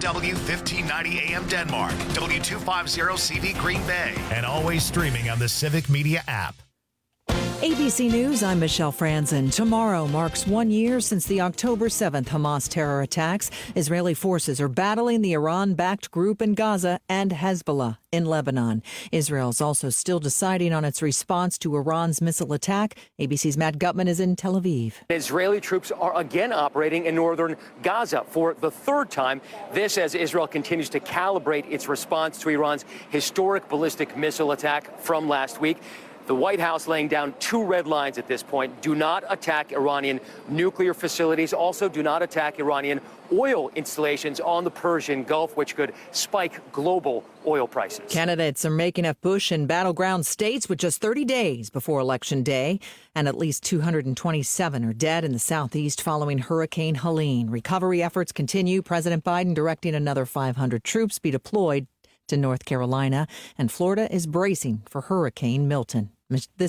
KDWW 1590 AM Denmark, W250CV Green Bay, and always streaming on the Civic Media app. ABC News, I'm Michelle Franzen. Tomorrow marks 1 year since the October 7th Hamas terror attacks. Israeli forces are battling the Iran-backed group in Gaza and Hezbollah in Lebanon. Israel's also still deciding on its response to Iran's missile attack. ABC's Matt Gutman is in Tel Aviv. Israeli troops are again operating in northern Gaza for the third time. This as Israel continues to calibrate its response to Iran's historic ballistic missile attack from last week. The White House laying down two red lines at this point. Do not attack Iranian nuclear facilities. Also, do not attack Iranian oil installations on the Persian Gulf, which could spike global oil prices. Candidates are making up Bush in battleground states with just 30 days before Election Day. And at least 227 are dead in the southeast following Hurricane Helene. Recovery efforts continue. President Biden directing another 500 troops be deployed to North Carolina. And Florida is bracing for Hurricane Milton. This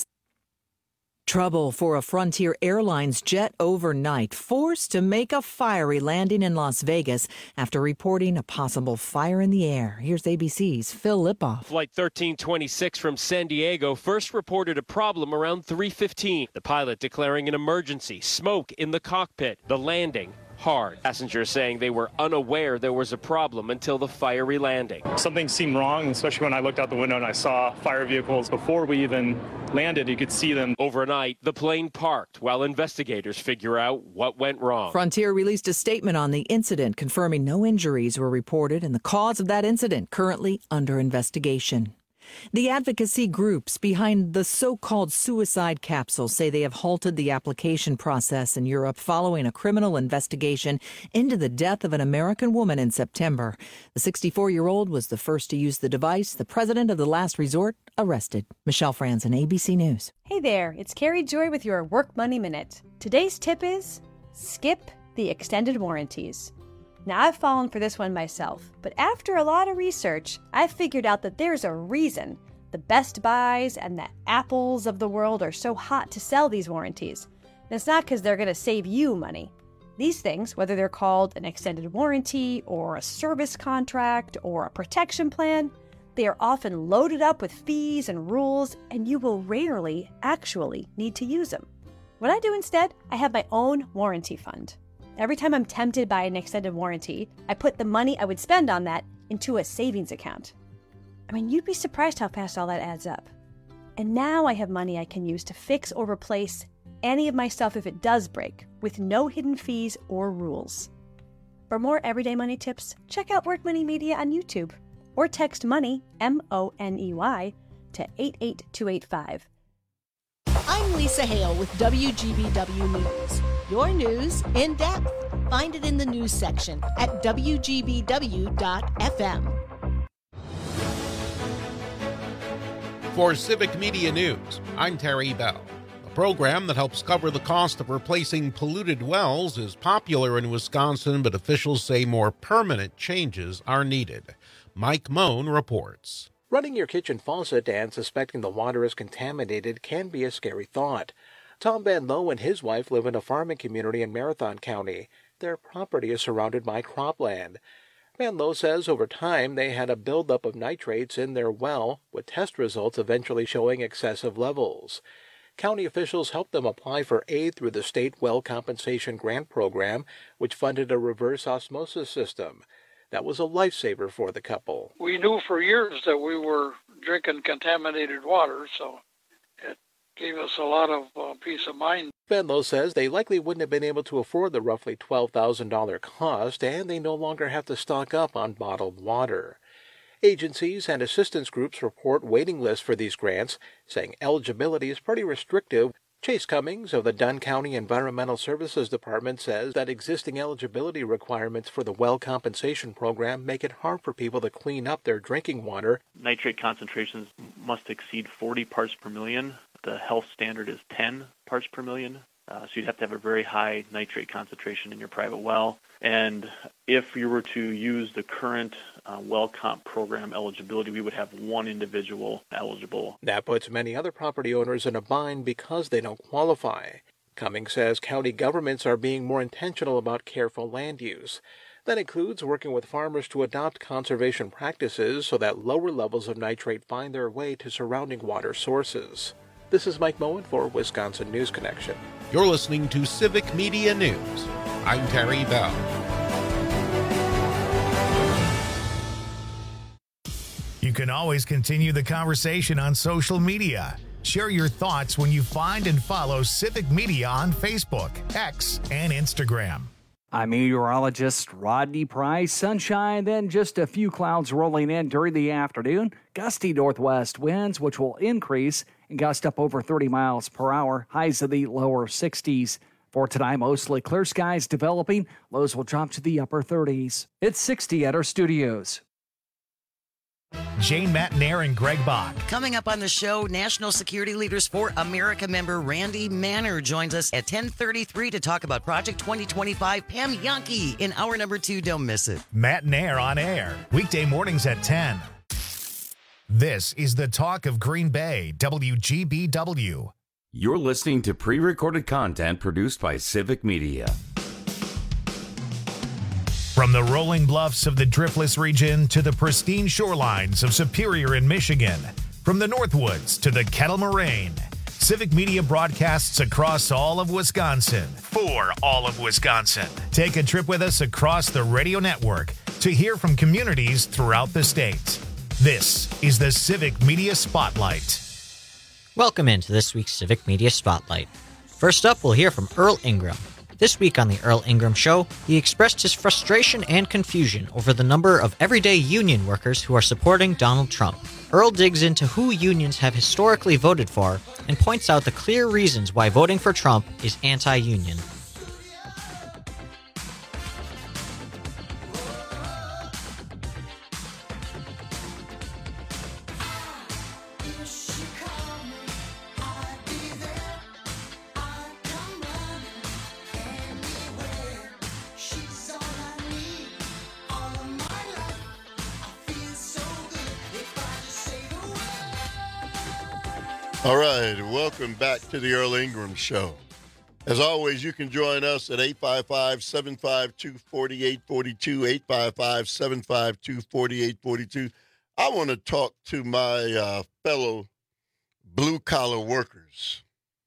trouble for a Frontier Airlines jet overnight, forced to make a fiery landing in Las Vegas after reporting a possible fire in the air. Here's ABC's Phil Lipoff. Flight 1326 from San Diego first reported a problem around 3:15. The pilot declaring an emergency, smoke in the cockpit, the landing hard. Passengers saying they were unaware there was a problem until the fiery landing. Something seemed wrong, especially when I looked out the window and I saw fire vehicles. Before we even landed, you could see them. Overnight, the plane parked while investigators figure out what went wrong. Frontier released a statement on the incident confirming no injuries were reported and the cause of that incident currently under investigation. The advocacy groups behind the so-called suicide capsule say they have halted the application process in Europe following a criminal investigation into the death of an American woman in September. The 64-year-old was the first to use the device. The president of the last resort arrested. Michelle Franzen, ABC News. Hey there, it's Carrie Joy with your Work Money Minute. Today's tip is skip the extended warranties. Now, I've fallen for this one myself, but after a lot of research, I figured out that there's a reason the Best Buys and the Apples of the world are so hot to sell these warranties. And it's not because they're going to save you money. These things, whether they're called an extended warranty or a service contract or a protection plan, they are often loaded up with fees and rules, and you will rarely actually need to use them. What I do instead, I have my own warranty fund. Every time I'm tempted by an extended warranty, I put the money I would spend on that into a savings account. I mean, you'd be surprised how fast all that adds up. And now I have money I can use to fix or replace any of my stuff if it does break, with no hidden fees or rules. For more everyday money tips, check out Work Money Media on YouTube or text MONEY, MONEY, to 88285. I'm Lisa Hale with WGBW News. Your news in depth. Find it in the news section at WGBW.FM. For Civic Media News, I'm Terry Bell. A program that helps cover the cost of replacing polluted wells is popular in Wisconsin, but officials say more permanent changes are needed. Mike Moan reports. Running your kitchen faucet and suspecting the water is contaminated can be a scary thought. Tom Van Lowe and his wife live in a farming community in Marathon County. Their property is surrounded by cropland. Van Lowe says over time they had a buildup of nitrates in their well, with test results eventually showing excessive levels. County officials helped them apply for aid through the State Well Compensation Grant Program, which funded a reverse osmosis system. That was a lifesaver for the couple. We knew for years that we were drinking contaminated water, so it gave us a lot of peace of mind. Van Lowe says they likely wouldn't have been able to afford the roughly $12,000 cost, and they no longer have to stock up on bottled water. Agencies and assistance groups report waiting lists for these grants, saying eligibility is pretty restrictive. Chase Cummings of the Dunn County Environmental Services Department says that existing eligibility requirements for the Well Compensation Program make it hard for people to clean up their drinking water. Nitrate concentrations must exceed 40 parts per million. The health standard is 10 parts per million. So you'd have to have a very high nitrate concentration in your private well. And if you were to use the current well comp program eligibility, we would have one individual eligible. That puts many other property owners in a bind because they don't qualify. Cummings says county governments are being more intentional about careful land use. That includes working with farmers to adopt conservation practices so that lower levels of nitrate find their way to surrounding water sources. This is Mike Moen for Wisconsin News Connection. You're listening to Civic Media News. I'm Terry Bell. You can always continue the conversation on social media. Share your thoughts when you find and follow Civic Media on Facebook, X, and Instagram. I'm meteorologist Rodney Price. Sunshine, then just a few clouds rolling in during the afternoon. Gusty northwest winds, which will increase and gust up over 30 miles per hour. Highs in the lower 60s. For tonight, mostly clear skies developing. Lows will drop to the upper 30s. It's 60 at our studios. Jane Matnair and Greg Bach. Coming up on the show, National Security Leaders for America member Randy Manner joins us at 10:33 to talk about Project 2025. Pam Yonke in hour number 2. Don't miss it. Matnair on air, weekday mornings at 10. This is the talk of Green Bay, WGBW. You're listening to pre-recorded content produced by Civic Media. From the rolling bluffs of the Driftless region to the pristine shorelines of Superior in Michigan, from the Northwoods to the Kettle Moraine, Civic Media broadcasts across all of Wisconsin for all of Wisconsin. Take a trip with us across the radio network to hear from communities throughout the state. This is the Civic Media Spotlight. Welcome into this week's Civic Media Spotlight. First up, we'll hear from Earl Ingram. This week on the Earl Ingram Show, he expressed his frustration and confusion over the number of everyday union workers who are supporting Donald Trump. Earl digs into who unions have historically voted for and points out the clear reasons why voting for Trump is anti-union. All right, welcome back to the Earl Ingram Show. As always, you can join us at 855-752-4842, 855-752-4842. I want to talk to my fellow blue-collar workers.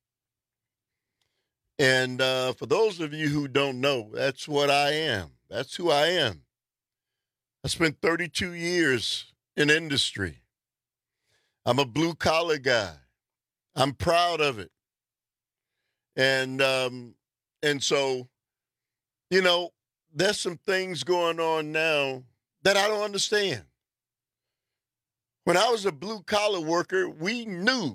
And for those of you who don't know, that's what I am. That's who I am. I spent 32 years in industry. I'm a blue-collar guy. I'm proud of it. And so, you know, there's some things going on now that I don't understand. When I was a blue-collar worker, we knew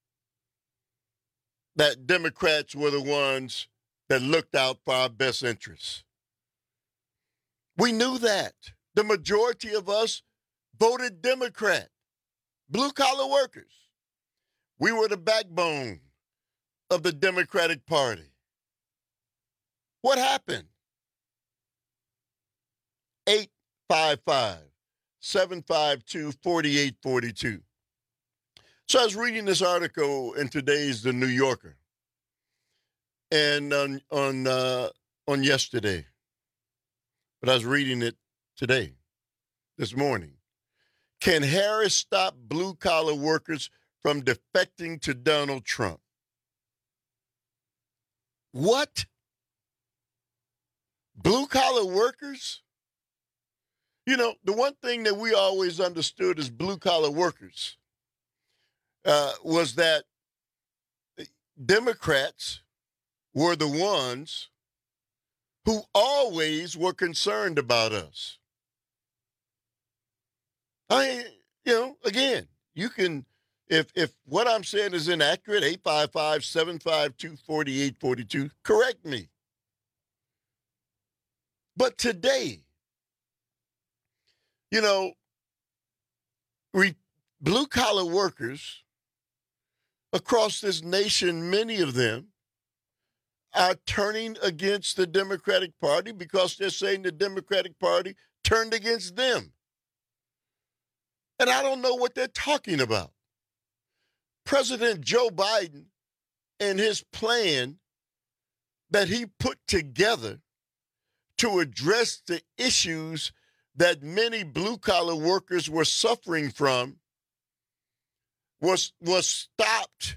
that Democrats were the ones that looked out for our best interests. We knew that. The majority of us voted Democrat, blue-collar workers. We were the backbone of the Democratic Party. What happened? 855-752-4842. So I was reading this article in today's The New Yorker, and on yesterday, but I was reading it today, this morning. Can Harris stop blue-collar workers from defecting to Donald Trump? What? Blue-collar workers? You know, the one thing that we always understood as blue-collar workers was that Democrats were the ones who always were concerned about us. Again, you can, if what I'm saying is inaccurate, 855-752-4842, correct me. But today, you know, blue-collar workers across this nation, many of them, are turning against the Democratic Party because they're saying the Democratic Party turned against them. And I don't know what they're talking about. President Joe Biden and his plan that he put together to address the issues that many blue-collar workers were suffering from was stopped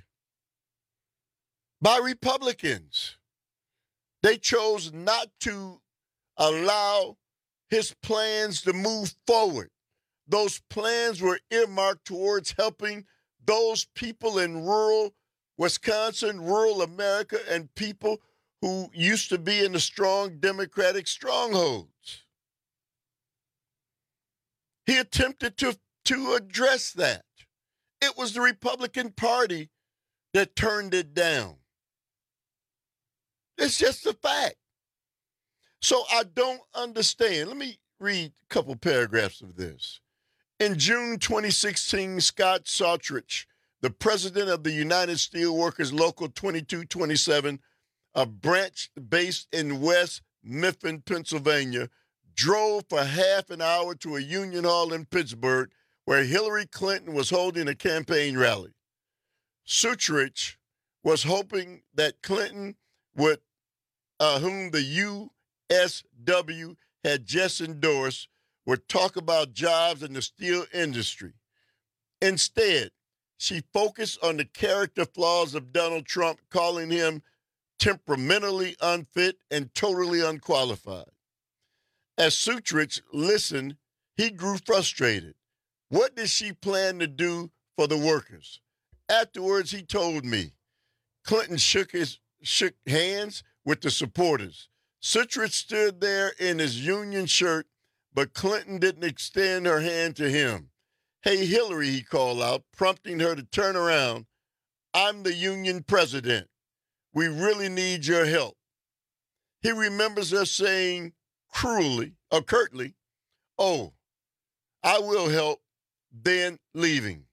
by Republicans. They chose not to allow his plans to move forward. Those plans were earmarked towards helping those people in rural Wisconsin, rural America, and people who used to be in the strong Democratic strongholds. He attempted to address that. It was the Republican Party that turned it down. It's just a fact. So I don't understand. Let me read a couple paragraphs of this. In June 2016, Scott Sautrich, the president of the United Steelworkers Local 2227, a branch based in West Mifflin, Pennsylvania, drove for half an hour to a union hall in Pittsburgh where Hillary Clinton was holding a campaign rally. Sautrich was hoping that Clinton would, whom the USW had just endorsed, would talk about jobs in the steel industry. Instead, she focused on the character flaws of Donald Trump, calling him temperamentally unfit and totally unqualified. As Sautrich listened, he grew frustrated. What did she plan to do for the workers? Afterwards, he told me. Clinton shook hands with the supporters. Sautrich stood there in his union shirt, but Clinton didn't extend her hand to him. Hey, Hillary, he called out, prompting her to turn around. I'm the union president. We really need your help. He remembers her saying curtly, oh, I will help, then leaving.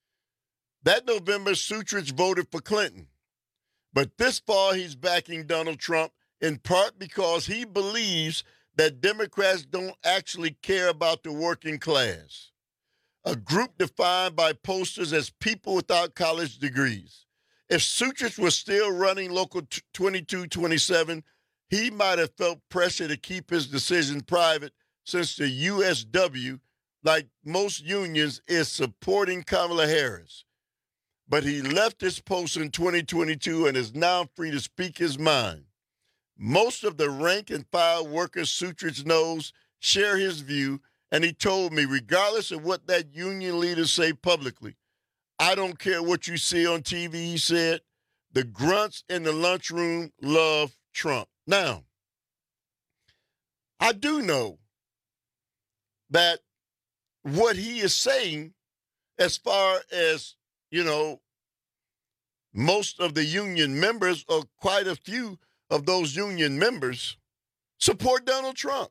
That November, Sautrich voted for Clinton. But this fall, he's backing Donald Trump, in part because he believes that Democrats don't actually care about the working class, a group defined by posters as people without college degrees. If Sautrich was still running Local 2227, he might have felt pressure to keep his decision private, since the USW, like most unions, is supporting Kamala Harris. But he left his post in 2022 and is now free to speak his mind. Most of the rank and file workers Sautrich knows share his view, and he told me, regardless of what that union leaders say publicly, I don't care what you see on TV, he said, the grunts in the lunchroom love Trump. Now, I do know that what he is saying, as far as, most of the union members, or quite a few of those union members, support Donald Trump.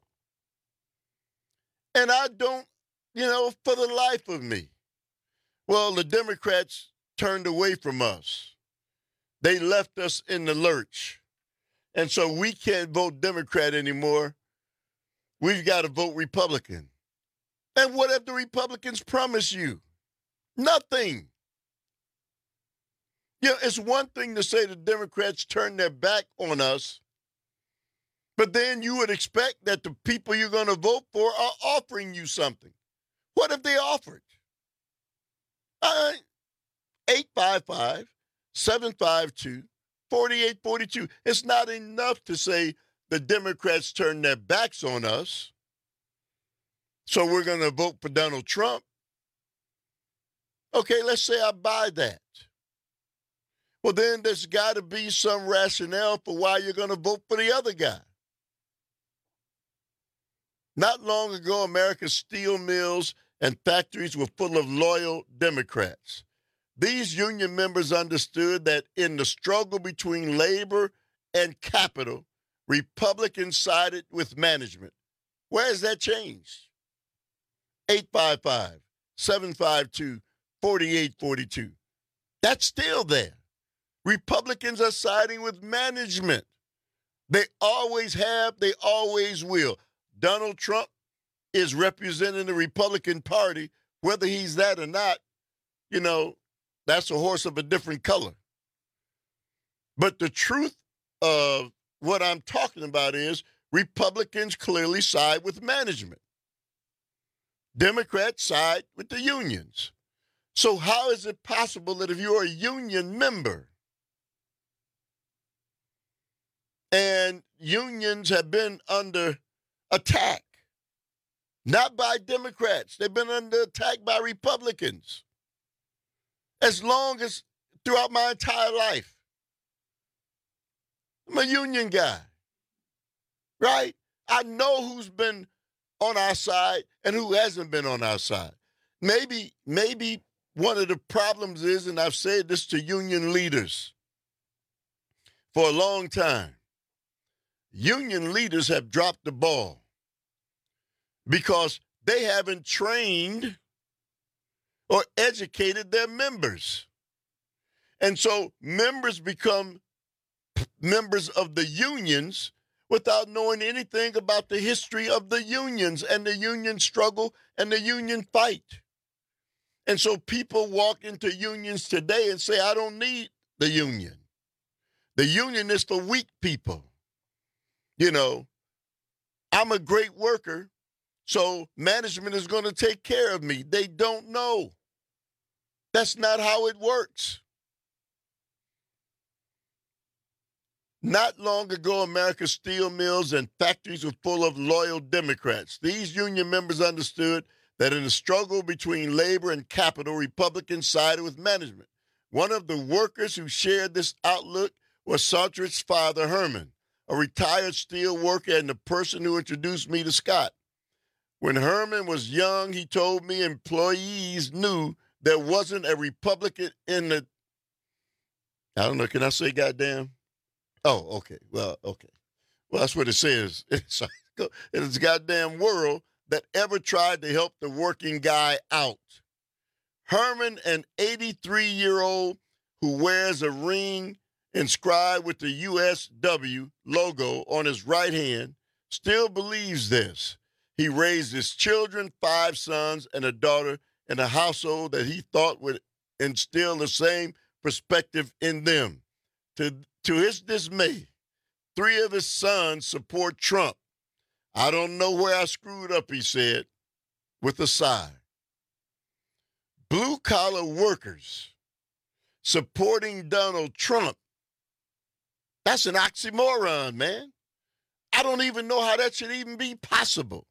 And I don't, for the life of me. Well, the Democrats turned away from us. They left us in the lurch. And so we can't vote Democrat anymore. We've got to vote Republican. And what have the Republicans promised you? Nothing. It's one thing to say the Democrats turned their back on us, but then you would expect that the people you're going to vote for are offering you something. What have they offered? 855-752-4842. It's not enough to say the Democrats turned their backs on us, so we're going to vote for Donald Trump. Okay, let's say I buy that. Well, then there's got to be some rationale for why you're going to vote for the other guy. Not long ago, America's steel mills and factories were full of loyal Democrats. These union members understood that in the struggle between labor and capital, Republicans sided with management. Where has that changed? 855-752-4842. That's still there. Republicans are siding with management. They always have, they always will. Donald Trump is representing the Republican Party. Whether he's that or not, that's a horse of a different color. But the truth of what I'm talking about is Republicans clearly side with management. Democrats side with the unions. So how is it possible that if you're a union member and unions have been under attack, not by Democrats, they've been under attack by Republicans as long as throughout my entire life. I'm a union guy, right? I know who's been on our side and who hasn't been on our side. Maybe one of the problems is, and I've said this to union leaders for a long time, union leaders have dropped the ball because they haven't trained or educated their members. And so members become members of the unions without knowing anything about the history of the unions and the union struggle and the union fight. And so people walk into unions today and say, I don't need the union. The union is for weak people. You know, I'm a great worker, so management is going to take care of me. They don't know. That's not how it works. Not long ago, America's steel mills and factories were full of loyal Democrats. These union members understood that in the struggle between labor and capital, Republicans sided with management. One of the workers who shared this outlook was Sontrich's father, Herman, a retired steel worker and the person who introduced me to Scott. When Herman was young, he told me employees knew there wasn't a Republican in the, I don't know, can I say goddamn? Oh, okay. Well, okay. Well, that's what it says. It's a goddamn world that ever tried to help the working guy out. Herman, an 83-year-old who wears a ring inscribed with the USW logo on his right hand, still believes this. He raised his children, 5 sons and a daughter, in a household that he thought would instill the same perspective in them. To his dismay, 3 of his sons support Trump. I don't know where I screwed up, he said, with a sigh. Blue-collar workers supporting Donald Trump. That's an oxymoron, man. I don't even know how that should even be possible.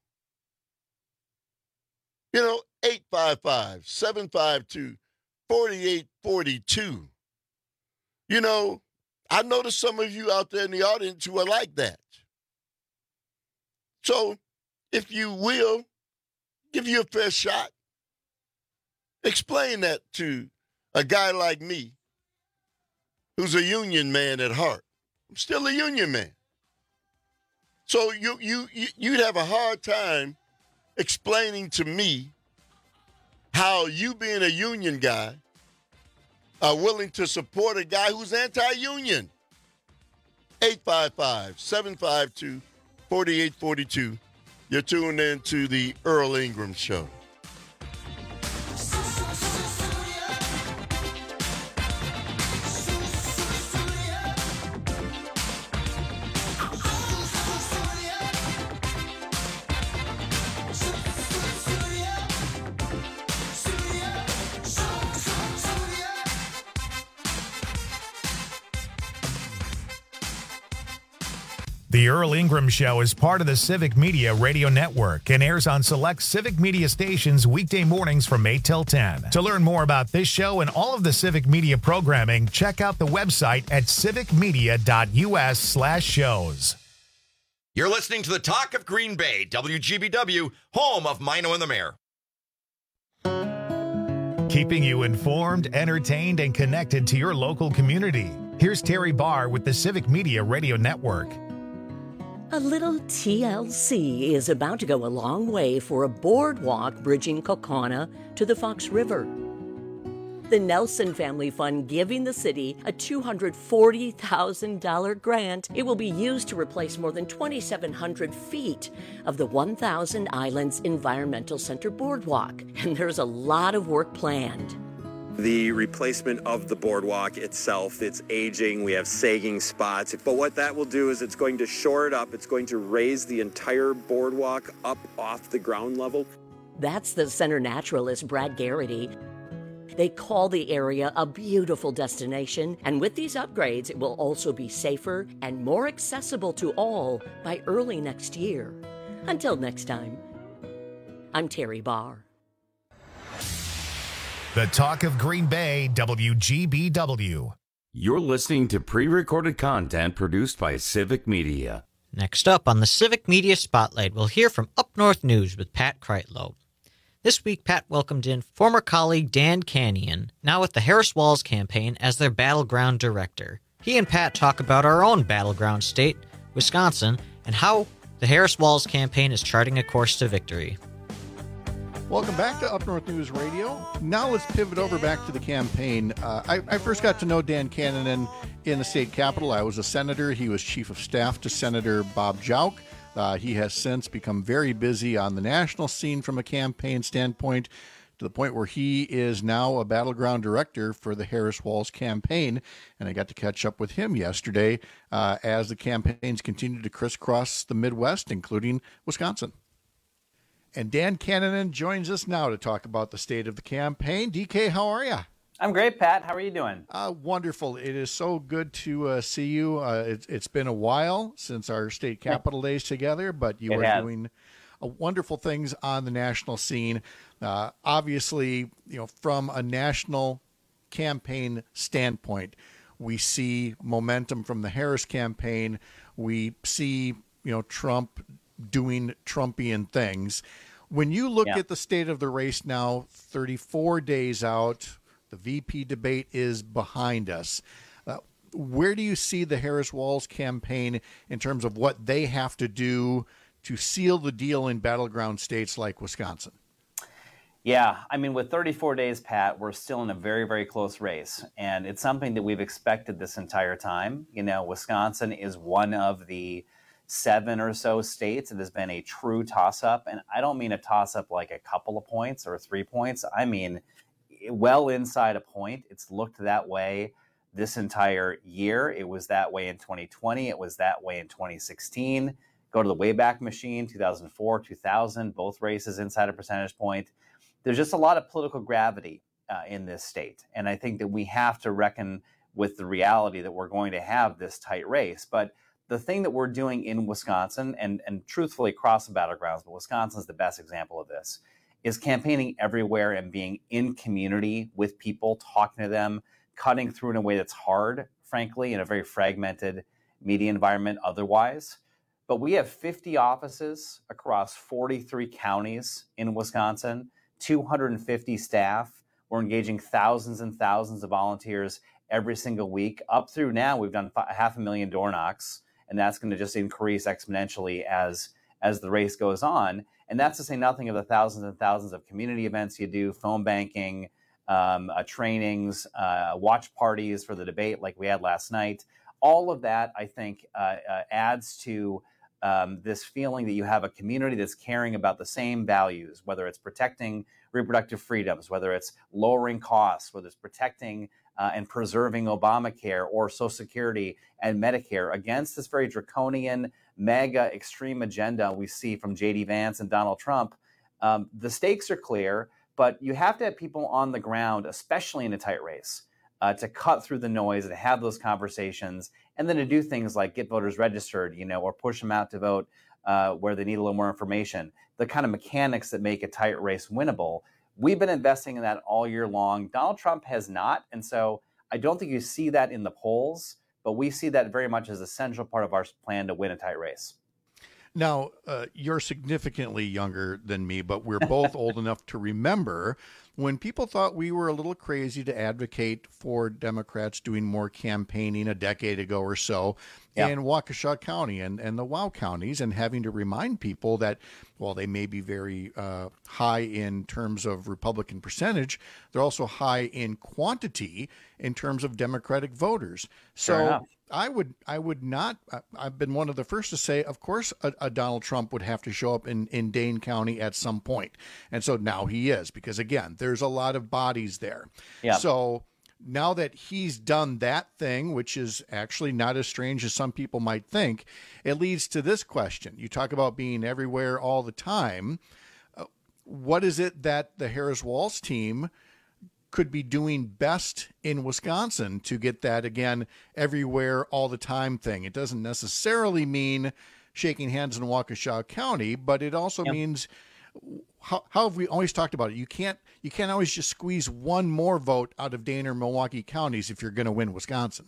You know, 855-752-4842. You know, I notice some of you out there in the audience who are like that. So, if you will, give you a fair shot. Explain that to a guy like me, who's a union man at heart. I'm still a union man. So you'd have a hard time explaining to me how you being a union guy are willing to support a guy who's anti-union. 855-752-4842. You're tuned in to the Earl Ingram Show. The Earl Ingram Show is part of the Civic Media Radio Network and airs on select Civic Media stations weekday mornings from 8 till 10. To learn more about this show and all of the Civic Media programming, check out the website at civicmedia.us/shows. You're listening to the Talk of Green Bay, WGBW, home of Mino and the Mayor. Keeping you informed, entertained, and connected to your local community. Here's Terry Barr with the Civic Media Radio Network. A little TLC is about to go a long way for a boardwalk bridging Kaukauna to the Fox River. The Nelson Family Fund giving the city a $240,000 grant. It will be used to replace more than 2,700 feet of the 1,000 Islands Environmental Center boardwalk. And there's a lot of work planned. the replacement of the boardwalk itself. It's aging. We have sagging spots. But what that will do is it's going to shore it up. It's going to raise the entire boardwalk up off the ground level. That's the center naturalist Brad Garrity. They call the area a beautiful destination, and with these upgrades, it will also be safer and more accessible to all by early next year. Until next time, I'm Terry Barr. The Talk of Green Bay, WGBW. You're listening to pre-recorded content produced by Civic Media. Next up on the Civic Media Spotlight, we'll hear from Up North News with Pat Kreitlow. This week, Pat welcomed in former colleague Dan Canyon, now with the Harris Walls campaign as their battleground director. He and Pat talk about our own battleground state, Wisconsin, and how the Harris Walls campaign is charting a course to victory. Welcome back to Up North News Radio. Now let's pivot over back to the campaign. I first got to know Dan Cannon in the state capitol. I was a senator. He was chief of staff to Senator Bob Jauch. He has since become very busy on the national scene from a campaign standpoint, to the point where he is now a battleground director for the Harris Walls campaign. And I got to catch up with him yesterday as the campaigns continue to crisscross the Midwest, including Wisconsin. And Dan Cannon joins us now to talk about the state of the campaign. DK, how are you? I'm great, Pat. How are you doing? Wonderful. It is so good to see you. It's been a while since our state capitol days together, but you are doing wonderful things on the national scene. Obviously, from a national campaign standpoint, we see momentum from the Harris campaign. We see, Trump doing Trumpian things. When you look at the state of the race now, 34 days out, the VP debate is behind us. Where do you see the Harris Walls campaign in terms of what they have to do to seal the deal in battleground states like Wisconsin? Yeah, with 34 days, Pat, we're still in a very, very close race. And it's something that we've expected this entire time. Wisconsin is one of the 7 or so states it has been a true toss-up. And I don't mean a toss-up like a couple of points or 3 points. I mean well inside a point. It's looked that way this entire year. It was that way in 2020. It was that way in 2016. Go to the Wayback Machine, 2004, 2000, both races inside a percentage point. There's just a lot of political gravity in this state. And I think that we have to reckon with the reality that we're going to have this tight race. But the thing that we're doing in Wisconsin, and truthfully across the battlegrounds, but Wisconsin is the best example of this, is campaigning everywhere and being in community with people, talking to them, cutting through in a way that's hard, frankly, in a very fragmented media environment otherwise. But we have 50 offices across 43 counties in Wisconsin, 250 staff. We're engaging thousands and thousands of volunteers every single week. Up through now, we've done 500,000 door knocks, and that's going to just increase exponentially as the race goes on. And that's to say nothing of the thousands and thousands of community events you do, phone banking, trainings, watch parties for the debate like we had last night. All of that, I think, adds to this feeling that you have a community that's caring about the same values, whether it's protecting reproductive freedoms, whether it's lowering costs, whether it's protecting and preserving Obamacare or Social Security and Medicare against this very draconian, mega extreme agenda we see from J.D. Vance and Donald Trump. The stakes are clear, but you have to have people on the ground, especially in a tight race, to cut through the noise and have those conversations, and then to do things like get voters registered, or push them out to vote where they need a little more information. The kind of mechanics that make a tight race winnable. We've been investing in that all year long. Donald Trump has not, and so I don't think you see that in the polls, but we see that very much as a central part of our plan to win a tight race. Now, you're significantly younger than me, but we're both old enough to remember when people thought we were a little crazy to advocate for Democrats doing more campaigning a decade ago or so in Waukesha County and the WOW counties, and having to remind people that while they may be very high in terms of Republican percentage, they're also high in quantity in terms of Democratic voters. So I would not. I've been one of the first to say, of course, a Donald Trump would have to show up in Dane County at some point. And so now he is, because again, there's a lot of bodies there. Yeah. So now that he's done that thing, which is actually not as strange as some people might think, it leads to this question. You talk about being everywhere all the time. What is it that the Harris-Walz team could be doing best in Wisconsin to get that, again, everywhere all the time thing? It doesn't necessarily mean shaking hands in Waukesha County, but it also means, how have we always talked about it? You can't always just squeeze one more vote out of Dane or Milwaukee counties if you're going to win Wisconsin.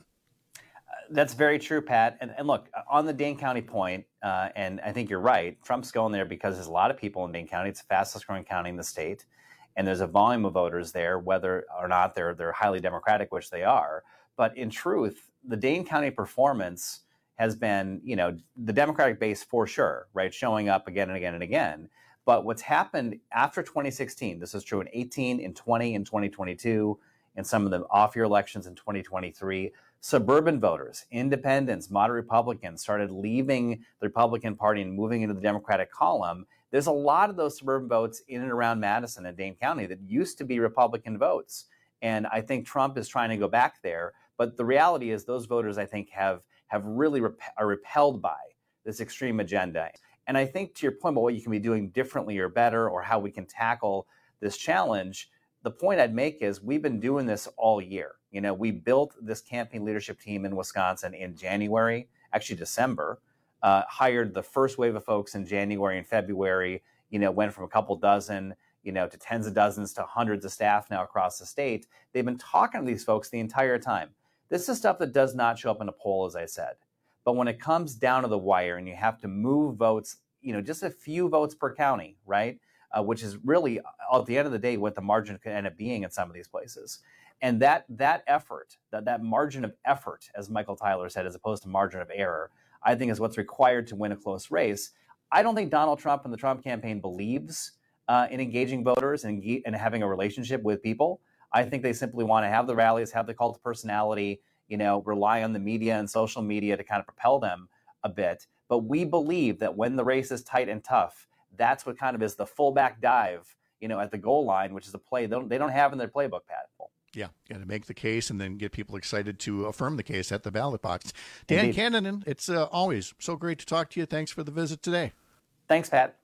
That's very true, Pat. And look, on the Dane County point, and I think you're right, Trump's going there because there's a lot of people in Dane County. It's the fastest growing county in the state. And there's a volume of voters there, whether or not they're highly Democratic, which they are. But in truth, the Dane County performance has been, the Democratic base for sure, right, showing up again and again and again. But what's happened after 2016, this is true in 18, in 20, in 2022, in some of the off-year elections in 2023, suburban voters, independents, moderate Republicans started leaving the Republican Party and moving into the Democratic column. There's a lot of those suburban votes in and around Madison and Dane County that used to be Republican votes. And I think Trump is trying to go back there. But the reality is those voters, I think, have really are repelled by this extreme agenda. And I think to your point about what you can be doing differently or better or how we can tackle this challenge, the point I'd make is we've been doing this all year. We built this campaign leadership team in Wisconsin in January, actually December. Hired the first wave of folks in January and February, went from a couple dozen, to tens of dozens to hundreds of staff now across the state. They've been talking to these folks the entire time. This is stuff that does not show up in a poll, as I said. But when it comes down to the wire and you have to move votes, just a few votes per county, right? Which is really, at the end of the day, what the margin could end up being in some of these places. And that effort, that margin of effort, as Michael Tyler said, as opposed to margin of error, I think is what's required to win a close race. I don't think Donald Trump and the Trump campaign believes in engaging voters and having a relationship with people. I think they simply want to have the rallies, have the cult of personality, rely on the media and social media to kind of propel them a bit. But we believe that when the race is tight and tough, that's what kind of is the fullback dive, at the goal line, which is a play they don't have in their playbook, Pat. Yeah, got to make the case and then get people excited to affirm the case at the ballot box. Dan Cannon, it's always so great to talk to you. Thanks for the visit today. Thanks, Pat.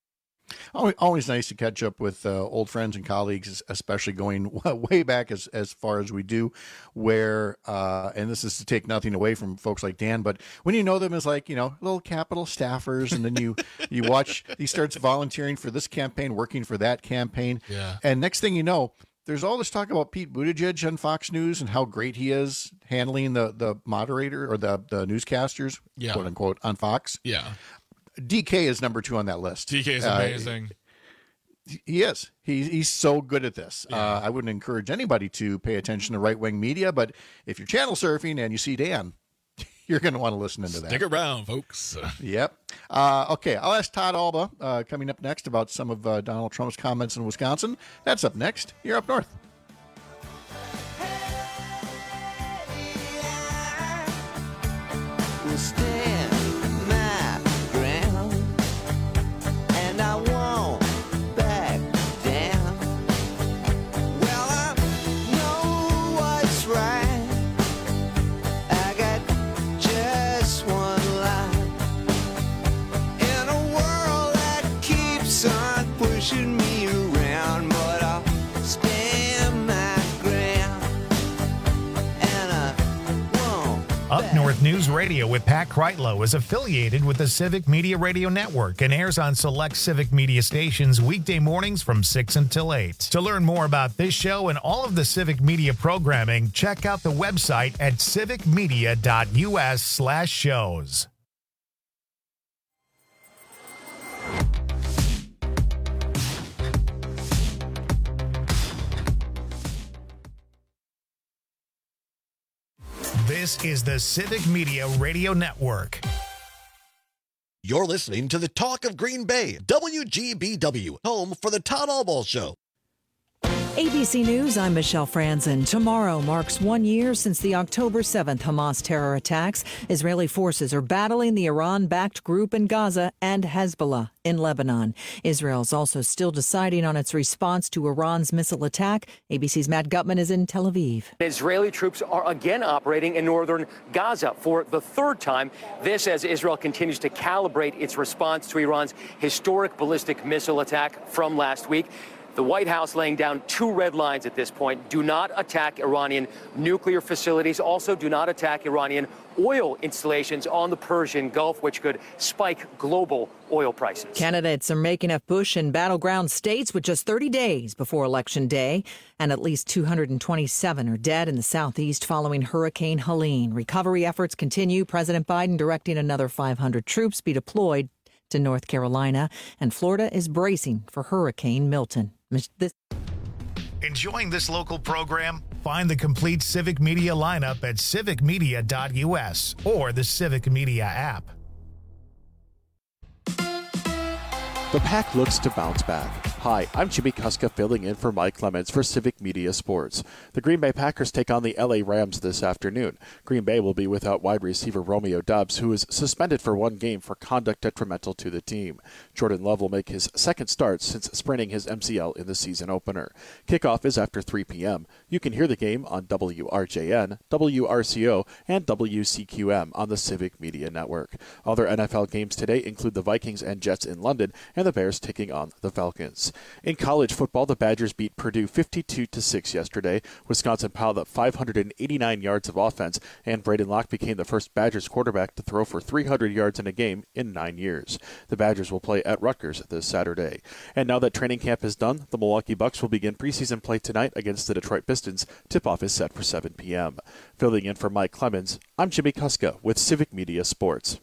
Always nice to catch up with old friends and colleagues, especially going way back as far as we do, where, and this is to take nothing away from folks like Dan, but when you know them as little Capitol staffers, and then you watch, he starts volunteering for this campaign, working for that campaign. Yeah. And next thing you know, there's all this talk about Pete Buttigieg on Fox News and how great he is handling the moderator or the newscasters, quote unquote, on Fox. Yeah. DK is number 2 on that list. DK is amazing. He is. He's so good at this. Yeah. I wouldn't encourage anybody to pay attention to right-wing media, but if you're channel surfing and you see Dan, you're going to want to listen into that. Stick around, folks. Yep. Okay, I'll ask Todd Alba coming up next about some of Donald Trump's comments in Wisconsin. That's up next. You're up north. We'll stand my ground, and I won't back down. Well, I know what's right. I got just one line. In a world that keeps on pushing me around, but I'll stand my ground, and I won't. Up North News Radio with Pat Kreitlow is affiliated with the Civic Media Radio Network and airs on select Civic Media stations weekday mornings from 6 until 8. To learn more about this show and all of the Civic Media programming, check out the website at civicmedia.us/shows. This is the Civic Media Radio Network. You're listening to the Talk of Green Bay, WGBW, home for the Todd Alba Show. ABC News, I'm Michelle Franzen. Tomorrow marks 1 year since the October 7th Hamas terror attacks. Israeli forces are battling the Iran-backed group in Gaza and Hezbollah in Lebanon. Israel's also still deciding on its response to Iran's missile attack. ABC's Matt Gutman is in Tel Aviv. Israeli troops are again operating in northern Gaza for the third time. This as Israel continues to calibrate its response to Iran's historic ballistic missile attack from last week. The White House laying down two red lines at this point. Do not attack Iranian nuclear facilities. Also, do not attack Iranian oil installations on the Persian Gulf, which could spike global oil prices. Candidates are making up push in battleground states with just 30 days before Election Day. And at least 227 are dead in the southeast following Hurricane Helene. Recovery efforts continue. President Biden directing another 500 troops be deployed to North Carolina. And Florida is bracing for Hurricane Milton. Enjoying this local program? Find the complete Civic Media lineup at civicmedia.us or the Civic Media app. The Pack looks to bounce back. Hi, I'm Jimmy Kuska filling in for Mike Clemens for Civic Media Sports. The Green Bay Packers take on the LA Rams this afternoon. Green Bay will be without wide receiver Romeo Doubs, who is suspended for one game for conduct detrimental to the team. Jordan Love will make his second start since spraining his MCL in the season opener. Kickoff is after 3 p.m. You can hear the game on WRJN, WRCO, and WCQM on the Civic Media Network. Other NFL games today include the Vikings and Jets in London and the Bears taking on the Falcons. In college football, the Badgers beat Purdue 52-6 yesterday. Wisconsin piled up 589 yards of offense, and Braden Locke became the first Badgers quarterback to throw for 300 yards in a game in 9 years. The Badgers will play at Rutgers this Saturday. And now that training camp is done, the Milwaukee Bucks will begin preseason play tonight against the Detroit Pistons. Tip-off is set for 7 p.m. Filling in for Mike Clemens, I'm Jimmy Kuska with Civic Media Sports.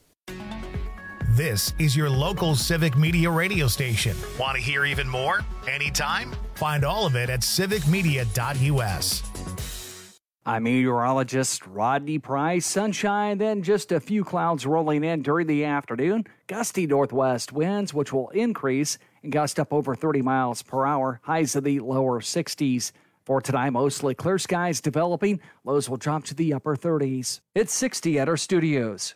This is your local Civic Media radio station. Want to hear even more? Anytime? Find all of it at civicmedia.us. I'm meteorologist Rodney Price. Sunshine, then just a few clouds rolling in during the afternoon. Gusty northwest winds, which will increase and gust up over 30 miles per hour. Highs in the lower 60s. For tonight, mostly clear skies developing. Lows will drop to the upper 30s. It's 60 at our studios.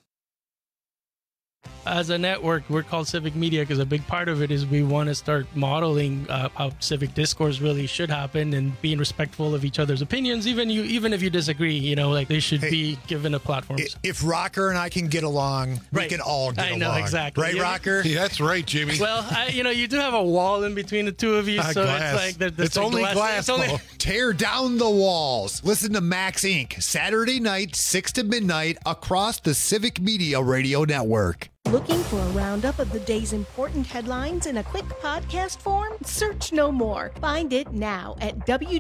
As a network, we're called Civic Media because a big part of it is we want to start modeling how civic discourse really should happen and being respectful of each other's opinions, even if you disagree. Like they should be given a platform. If Rocker and I can get along, we can all get along. I know, exactly. Right, Rocker? Yeah, that's right, Jimmy. Well, you do have a wall in between the two of you, so glass. it's like it's only glass. Tear down the walls. Listen to Max Inc. Saturday night, 6 to midnight, across the Civic Media Radio Network. Looking for a roundup of the day's important headlines in a quick podcast form? Search no more. Find it now at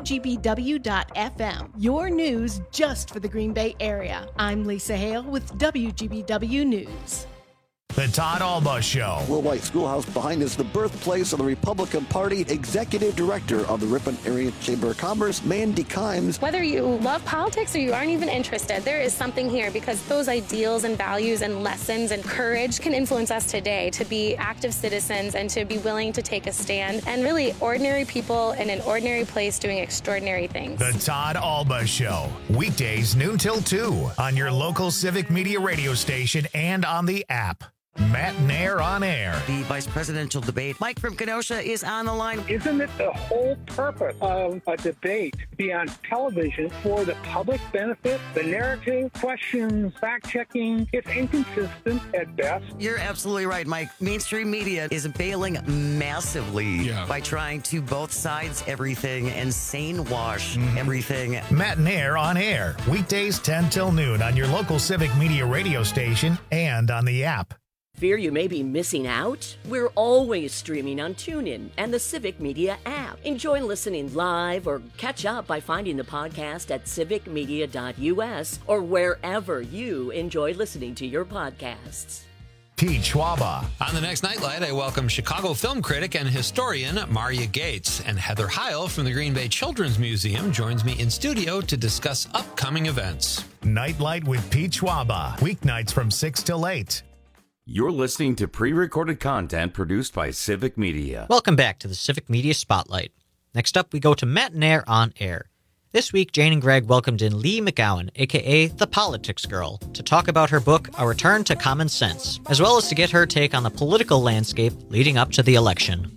WGBW.FM. Your news just for the Green Bay area. I'm Lisa Hale with WGBW News. The Todd Alba Show. Worldwide Schoolhouse behind is the birthplace of the Republican Party Executive Director of the Ripon Area Chamber of Commerce, Mandy Kimes. Whether you love politics or you aren't even interested, there is something here because those ideals and values and lessons and courage can influence us today to be active citizens and to be willing to take a stand and really ordinary people in an ordinary place doing extraordinary things. The Todd Alba Show. Weekdays noon till 2 on your local Civic Media radio station and on the app. Matt Nair on air. The vice presidential debate. Mike from Kenosha is on the line. Isn't it the whole purpose of a debate to be on television for the public benefit? The narrative, questions, fact-checking, it's inconsistent at best. You're absolutely right, Mike. Mainstream media is bailing massively by trying to both sides everything and sane wash everything. Matt Nair on air. Weekdays 10 till noon on your local Civic Media radio station and on the app. Fear you may be missing out? We're always streaming on TuneIn and the Civic Media app. Enjoy listening live or catch up by finding the podcast at civicmedia.us or wherever you enjoy listening to your podcasts. Pete Schwaba. On the next Nightlight, I welcome Chicago film critic and historian Maria Gates, and Heather Heil from the Green Bay Children's Museum joins me in studio to discuss upcoming events. Nightlight with Pete Schwaba, weeknights from 6 till 8. You're listening to pre-recorded content produced by Civic Media. Welcome back to the Civic Media Spotlight. Next up, we go to Matt Nair on Air. This week, Jane and Greg welcomed in Lee McGowan, a.k.a. The Politics Girl, to talk about her book, A Return to Common Sense, as well as to get her take on the political landscape leading up to the election.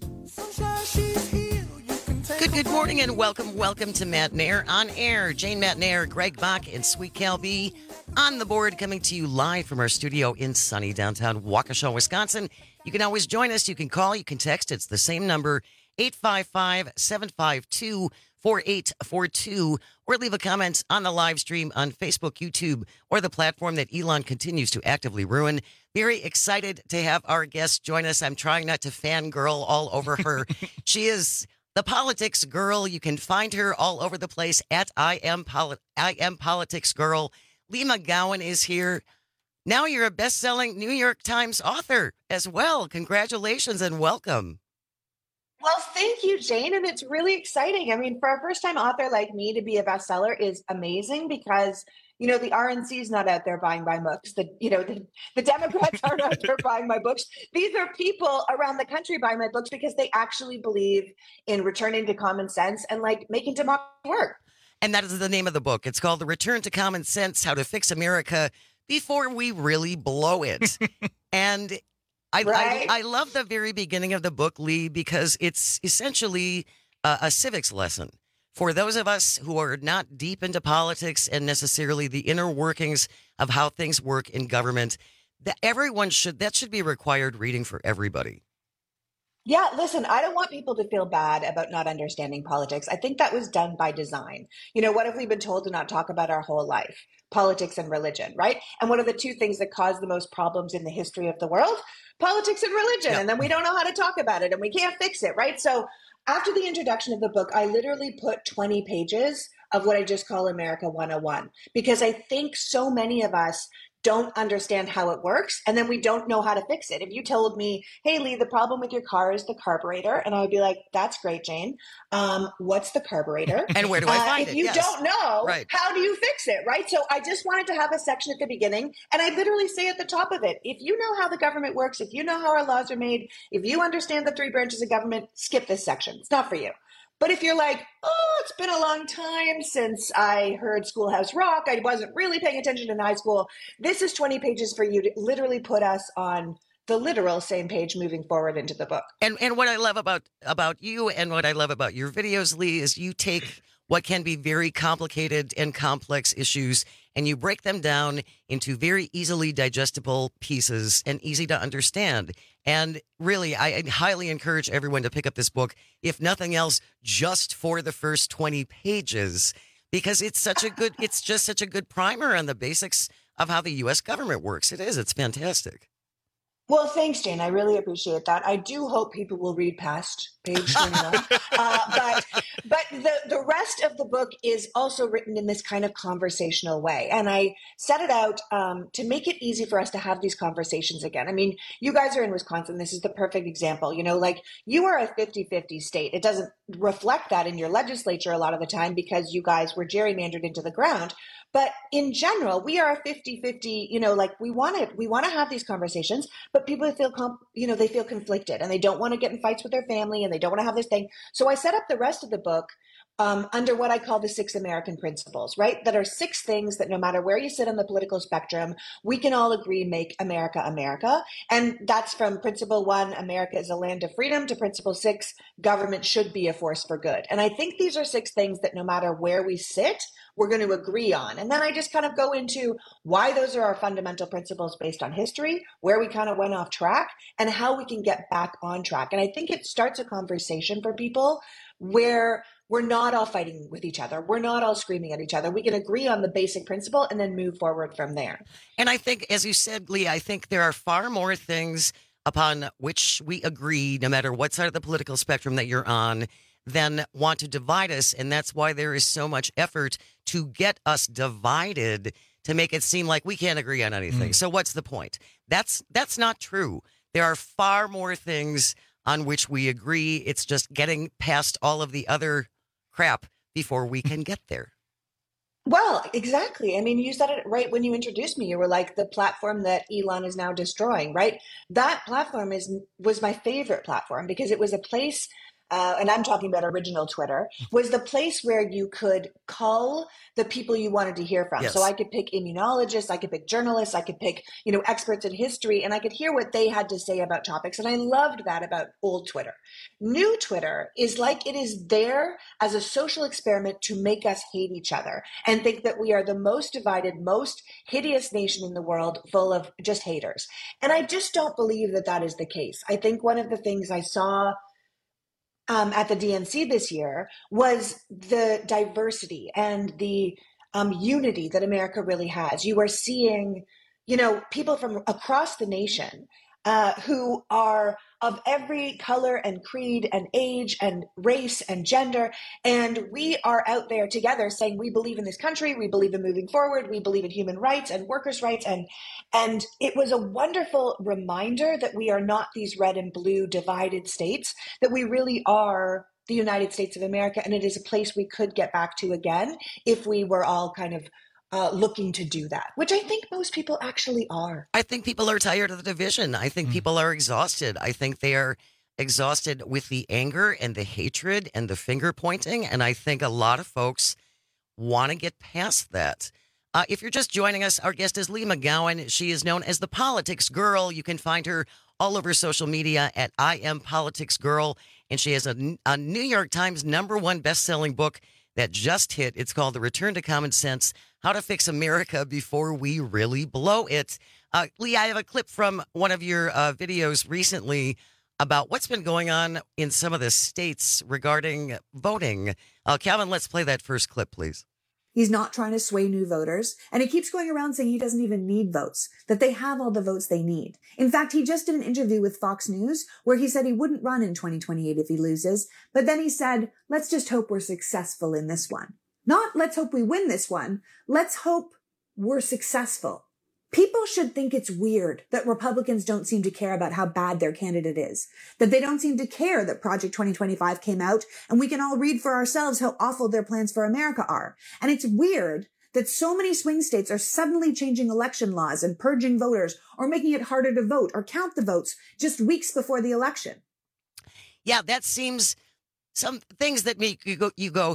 Good morning and welcome to Matt Nair on Air. Jane Matt Nair, Greg Bach, and Sweet Cal B on the board, coming to you live from our studio in sunny downtown Waukesha, Wisconsin. You can always join us. You can call, you can text. It's the same number, 855-752-4842, or leave a comment on the live stream on Facebook, YouTube, or the platform that Elon continues to actively ruin. Very excited to have our guest join us. I'm trying not to fangirl all over her. She is the Politics Girl. You can find her all over the place at I am Politics Girl. Lee McGowan is here. Now you're a best-selling New York Times author as well. Congratulations and welcome. Well, thank you, Jane. And it's really exciting. I mean, for a first-time author like me to be a bestseller is amazing because, the RNC is not out there buying my books. The Democrats aren't out there buying my books. These are people around the country buying my books because they actually believe in returning to common sense and making democracy work. And that is the name of the book. It's called The Return to Common Sense, How to Fix America Before We Really Blow It. And I love the very beginning of the book, Lee, because it's essentially a civics lesson for those of us who are not deep into politics and necessarily the inner workings of how things work in government. That should be required reading for everybody. Yeah, listen, I don't want people to feel bad about not understanding politics. I think that was done by design. What have we been told to not talk about our whole life? Politics and religion, right? And what are the two things that cause the most problems in the history of the world? Politics and religion. Yep. And then we don't know how to talk about it and we can't fix it, right? So after the introduction of the book, I literally put 20 pages of what I just call America 101, because I think so many of us don't understand how it works, and then we don't know how to fix it. If you told me, hey, Lee, the problem with your car is the carburetor, and I would be like, that's great, Jane. What's the carburetor? And where do I find it? If you don't know, right. How do you fix it, right? So I just wanted to have a section at the beginning, and I literally say at the top of it, if you know how the government works, if you know how our laws are made, if you understand the three branches of government, skip this section. It's not for you. But if you're like, oh, it's been a long time since I heard Schoolhouse Rock, I wasn't really paying attention in high school, this is 20 pages for you to literally put us on the literal same page moving forward into the book. And what I love about you and what I love about your videos, Lee, is you take what can be very complicated and complex issues and you break them down into very easily digestible pieces and easy to understand. And really, I highly encourage everyone to pick up this book, if nothing else, just for the first 20 pages, because it's just such a good primer on the basics of how the U.S. government works. It's fantastic. Well, thanks, Jane. I really appreciate that. I do hope people will read past page 21. But the rest of the book is also written in this kind of conversational way. And I set it out to make it easy for us to have these conversations again. I mean, you guys are in Wisconsin. This is the perfect example. You are a 50-50 state. It doesn't reflect that in your legislature a lot of the time because you guys were gerrymandered into the ground. But in general, we are a 50-50, we want to have these conversations, but people feel, they feel conflicted and they don't want to get in fights with their family and they don't want to have this thing. So I set up the rest of the book under what I call the 6 American principles, right? That are 6 things that no matter where you sit on the political spectrum, we can all agree make America, America. And that's from principle 1, America is a land of freedom, to principle 6, government should be a force for good. And I think these are 6 things that no matter where we sit, we're going to agree on. And then I just kind of go into why those are our fundamental principles based on history, where we kind of went off track, and how we can get back on track. And I think it starts a conversation for people where we're not all fighting with each other. We're not all screaming at each other. We can agree on the basic principle and then move forward from there. And I think, as you said, Lee, I think there are far more things upon which we agree, no matter what side of the political spectrum that you're on, than want to divide us. And that's why there is so much effort to get us divided, to make it seem like we can't agree on anything. So what's the point? That's not true. There are far more things on which we agree. It's just getting past all of the other crap before we can get there. Well, exactly. I mean, you said it right when you introduced me. You were like, the platform that Elon is now destroying, right? That platform was my favorite platform because it was a place and I'm talking about original Twitter, was the place where you could call the people you wanted to hear from. Yes. So I could pick immunologists, I could pick journalists, I could pick, experts in history, and I could hear what they had to say about topics. And I loved that about old Twitter. New Twitter is like it is there as a social experiment to make us hate each other and think that we are the most divided, most hideous nation in the world, full of just haters. And I just don't believe that that is the case. I think one of the things I saw at the DNC this year was the diversity and the unity that America really has. You are seeing, people from across the nation who are of every color and creed and age and race and gender. And we are out there together saying, we believe in this country, we believe in moving forward, we believe in human rights and workers' rights. And it was a wonderful reminder that we are not these red and blue divided states, that we really are the United States of America. And it is a place we could get back to again if we were all kind of looking to do that, which I think most people actually are. I think people are tired of the division. I think people are exhausted. I think they are exhausted with the anger and the hatred and the finger pointing. And I think a lot of folks want to get past that. If you're just joining us, our guest is Leigh McGowan. She is known as the Politics Girl. You can find her all over social media at I Am Politics Girl. And she has a New York Times #1 best-selling book that just hit. It's called The Return to Common Sense: How to Fix America Before We Really Blow It. Leigh, I have a clip from one of your videos recently about what's been going on in some of the states regarding voting. Calvin, let's play that first clip, please. He's not trying to sway new voters, and he keeps going around saying he doesn't even need votes, that they have all the votes they need. In fact, he just did an interview with Fox News where he said he wouldn't run in 2028 if he loses, but then he said, let's just hope we're successful in this one. Not let's hope we win this one, let's hope we're successful. People should think it's weird that Republicans don't seem to care about how bad their candidate is, that they don't seem to care that Project 2025 came out and we can all read for ourselves how awful their plans for America are. And it's weird that so many swing states are suddenly changing election laws and purging voters or making it harder to vote or count the votes just weeks before the election. Yeah, that seems some things that make you go,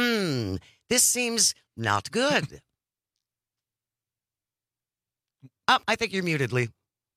this seems not good. I think you're muted, Leigh.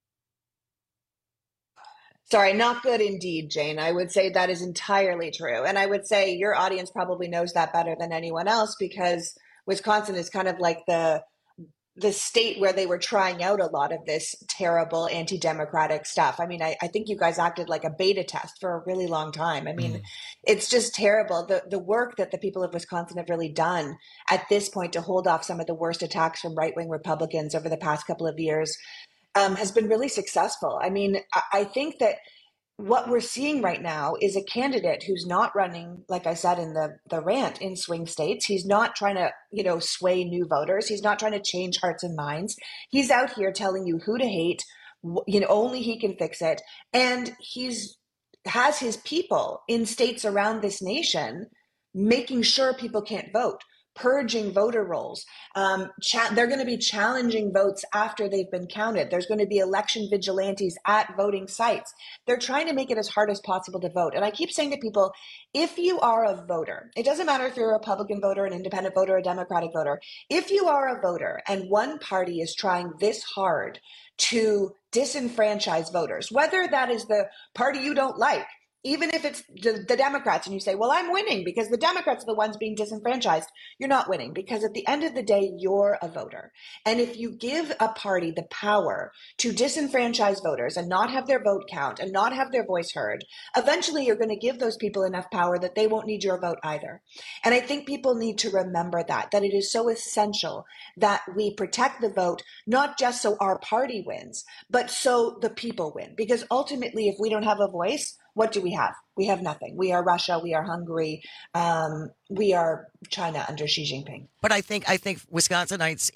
Sorry, not good indeed, Jane. I would say that is entirely true. And I would say your audience probably knows that better than anyone else because Wisconsin is kind of like the state where they were trying out a lot of this terrible anti-democratic stuff. I mean, I think you guys acted like a beta test for a really long time. I mean, it's just terrible. The work that the people of Wisconsin have really done at this point to hold off some of the worst attacks from right-wing Republicans over the past couple of years has been really successful. I mean, I think that what we're seeing right now is a candidate who's not running, like I said, in the rant in swing states. He's not trying to, sway new voters. He's not trying to change hearts and minds. He's out here telling you who to hate. Only he can fix it. And has his people in states around this nation making sure people can't vote, purging voter rolls. They're going to be challenging votes after they've been counted. There's going to be election vigilantes at voting sites. They're trying to make it as hard as possible to vote. And I keep saying to people, if you are a voter, it doesn't matter if you're a Republican voter, an independent voter, a Democratic voter. If you are a voter and one party is trying this hard to disenfranchise voters, whether that is the party you don't like, even if it's the Democrats and you say, well, I'm winning because the Democrats are the ones being disenfranchised, you're not winning because at the end of the day, you're a voter. And if you give a party the power to disenfranchise voters and not have their vote count and not have their voice heard, eventually you're going to give those people enough power that they won't need your vote either. And I think people need to remember that it is so essential that we protect the vote, not just so our party wins, but so the people win. Because ultimately, if we don't have a voice, what do we have? We have nothing. We are Russia. We are Hungary. We are China under Xi Jinping. But I think Wisconsinites,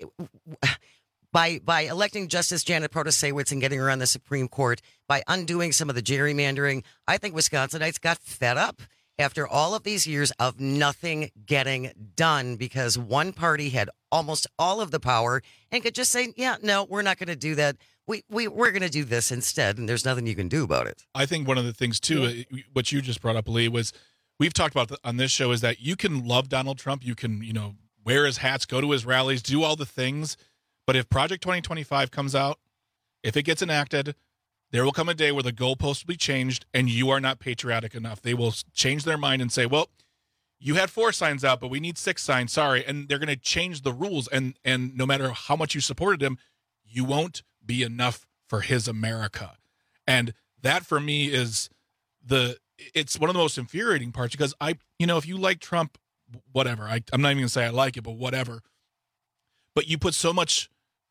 by electing Justice Janet Protasiewicz and getting her on the Supreme Court, by undoing some of the gerrymandering, I think Wisconsinites got fed up after all of these years of nothing getting done because one party had almost all of the power and could just say, yeah, no, we're not going to do that. we're going to do this instead, and there's nothing you can do about it. I think one of the things, too, what you just brought up, Lee, was we've talked about on this show is that you can love Donald Trump. You can, wear his hats, go to his rallies, do all the things. But if Project 2025 comes out, if it gets enacted, there will come a day where the goalposts will be changed and you are not patriotic enough. They will change their mind and say, well, you had 4 signs out, but we need 6 signs. Sorry. And they're going to change the rules. And no matter how much you supported him, you won't be enough for his America. And that for me is it's one of the most infuriating parts because if you like Trump, whatever, I'm not even going to say I like it, but whatever. But you put so much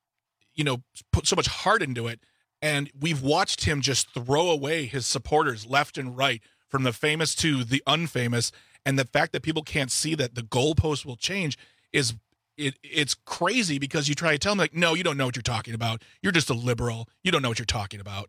heart into it. And we've watched him just throw away his supporters left and right, from the famous to the unfamous. And the fact that people can't see that the goalpost will change it's crazy, because you try to tell them, like, no, you don't know what you're talking about. You're just a liberal. You don't know what you're talking about.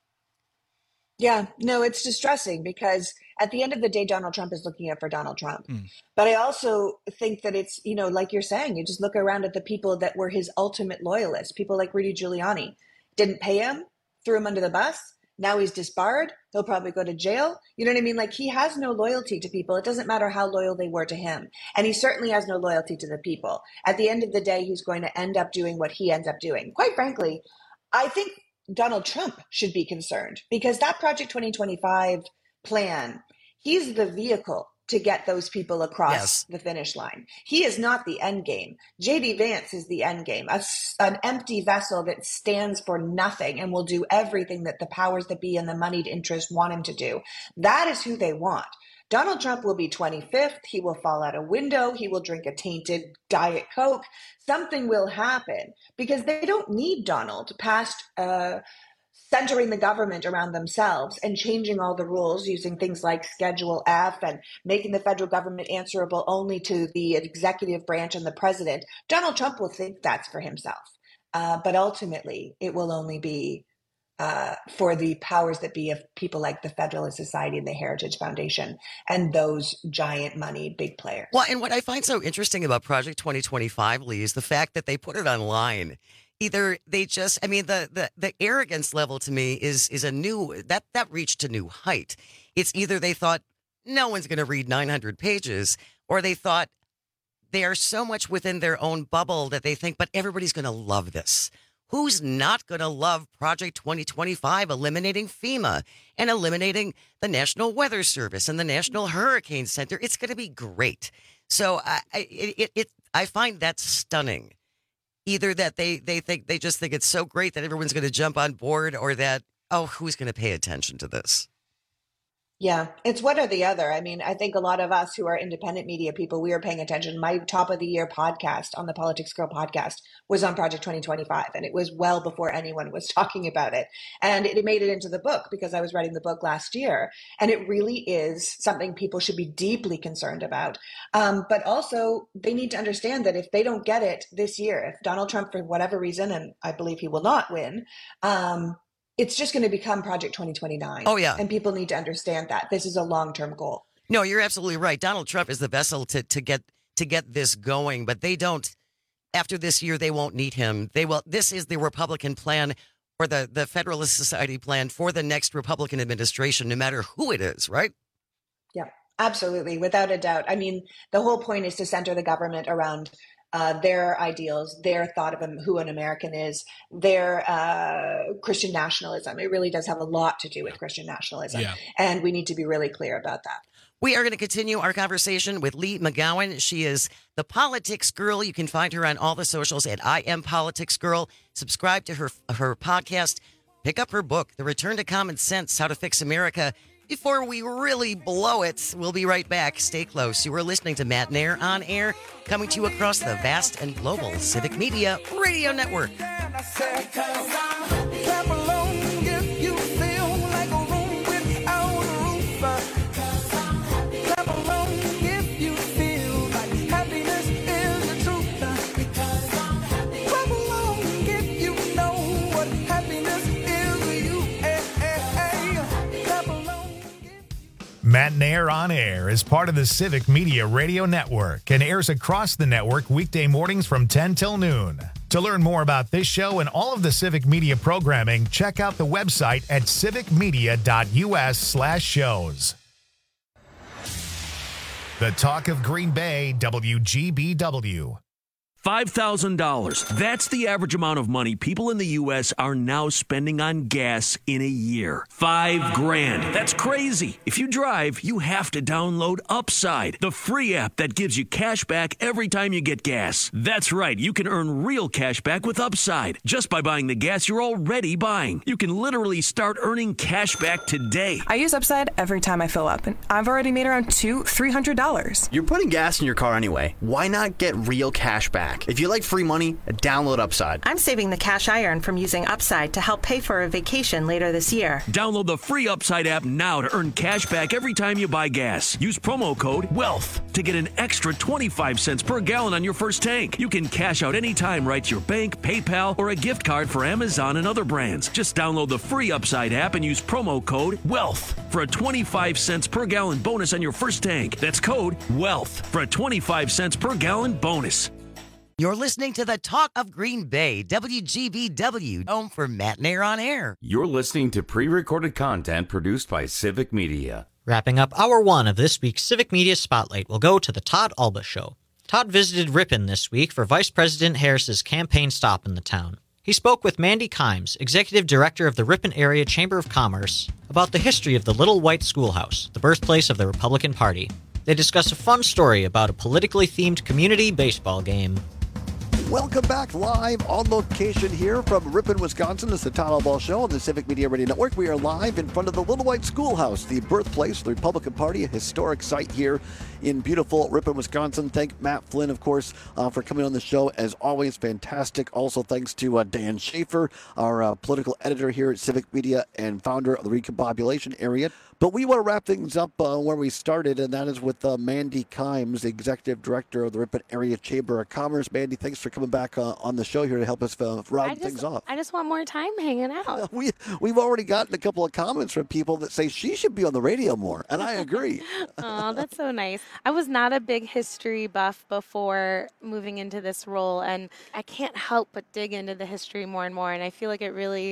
Yeah, no, it's distressing because at the end of the day, Donald Trump is looking out for Donald Trump. But I also think that it's, like you're saying, you just look around at the people that were his ultimate loyalists, people like Rudy Giuliani. Didn't pay him, threw him under the bus. Now he's disbarred. He'll probably go to jail. You know what I mean? Like, he has no loyalty to people. It doesn't matter how loyal they were to him. And he certainly has no loyalty to the people. At the end of the day, he's going to end up doing what he ends up doing. Quite frankly, I think Donald Trump should be concerned, because that Project 2025 plan, he's the vehicle to get those people across the finish line. He is not the end game. J.D. Vance is the end game, an empty vessel that stands for nothing and will do everything that the powers that be and the moneyed interest want him to do. That is who they want. Donald Trump will be 25th. He will fall out a window. He will drink a tainted Diet Coke. Something will happen, because they don't need Donald past centering the government around themselves and changing all the rules using things like Schedule F and making the federal government answerable only to the executive branch and the president. Donald Trump will think that's for himself. But ultimately, it will only be for the powers that be of people like the Federalist Society and the Heritage Foundation and those giant money big players. Well, and what I find so interesting about Project 2025, Lee, is the fact that they put it online. Either they just, the arrogance level to me is a new, that reached a new height. It's either they thought no one's going to read 900 pages, or they thought they are so much within their own bubble that they think, but everybody's going to love this. Who's not going to love Project 2025, eliminating FEMA and eliminating the National Weather Service and the National Hurricane Center? It's going to be great. So I find that stunning. Either that they just think it's so great that everyone's going to jump on board, or that, who's going to pay attention to this? Yeah, it's one or the other. I think a lot of us who are independent media people, we are paying attention. My top of the year podcast on the Politics Girl podcast was on Project 2025, and it was well before anyone was talking about it. And it made it into the book because I was writing the book last year. And it really is something people should be deeply concerned about. But also, they need to understand that if they don't get it this year, if Donald Trump, for whatever reason, and I believe he will not win, it's just going to become Project 2029. Oh, yeah. And people need to understand that this is a long-term goal. No, you're absolutely right. Donald Trump is the vessel to get this going, but they don't, after this year, they won't need him. This is the Republican plan, or the Federalist Society plan for the next Republican administration, no matter who it is, right? Yeah, absolutely. Without a doubt. The whole point is to center the government around their ideals, their thought of who an American is, their Christian nationalism. It really does have a lot to do with Christian nationalism. Yeah. And we need to be really clear about that. We are going to continue our conversation with Lee McGowan. She is the Politics Girl. You can find her on all the socials at I Am Politics Girl. Subscribe to her podcast. Pick up her book, The Return to Common Sense, How to Fix America Before We Really Blow It. We'll be right back. Stay close. You are listening to Matt Nair on air, coming to you across the vast and global Civic Media Radio Network. Matt Nair on Air is part of the Civic Media Radio Network and airs across the network weekday mornings from 10 till noon. To learn more about this show and all of the Civic Media programming, check out the website at civicmedia.us/shows. The Talk of Green Bay, WGBW. $5,000. That's the average amount of money people in the U.S. are now spending on gas in a year. $5,000. That's crazy. If you drive, you have to download Upside, the free app that gives you cash back every time you get gas. That's right. You can earn real cash back with Upside just by buying the gas you're already buying. You can literally start earning cash back today. I use Upside every time I fill up, and I've already made around $200-$300. You're putting gas in your car anyway. Why not get real cash back? If you like free money, download Upside. I'm saving the cash I earn from using Upside to help pay for a vacation later this year. Download the free Upside app now to earn cash back every time you buy gas. Use promo code WEALTH to get an extra 25 cents per gallon on your first tank. You can cash out anytime right to your bank, PayPal, or a gift card for Amazon and other brands. Just download the free Upside app and use promo code WEALTH for a 25 cents per gallon bonus on your first tank. That's code WEALTH for a 25 cents per gallon bonus. You're listening to the Talk of Green Bay, WGBW, home for Matt Nair on Air. You're listening to pre-recorded content produced by Civic Media. Wrapping up Hour 1 of this week's Civic Media Spotlight, we'll go to the Todd Alba Show. Todd visited Ripon this week for Vice President Harris's campaign stop in the town. He spoke with Mandy Kimes, Executive Director of the Ripon Area Chamber of Commerce, about the history of the Little White Schoolhouse, the birthplace of the Republican Party. They discuss a fun story about a politically themed community baseball game. Welcome back live on location here from Ripon, Wisconsin. It's the Todd Alba Show on the Civic Media Radio Network. We are live in front of the Little White Schoolhouse, the birthplace of the Republican Party, a historic site here in beautiful Ripon, Wisconsin. Thank Matt Flynn, of course, for coming on the show. As always, fantastic. Also, thanks to Dan Schaefer, our political editor here at Civic Media and founder of the Recombobulation Area. But we want to wrap things up where we started, and that is with Mandy Kimes, the Executive Director of the Ripon Area Chamber of Commerce. Mandy, thanks for coming back on the show here to help us round things off. I just want more time hanging out. We've already gotten a couple of comments from people that say she should be on the radio more, and I agree. Oh, that's so nice. I was not a big history buff before moving into this role, and I can't help but dig into the history more and more, and I feel like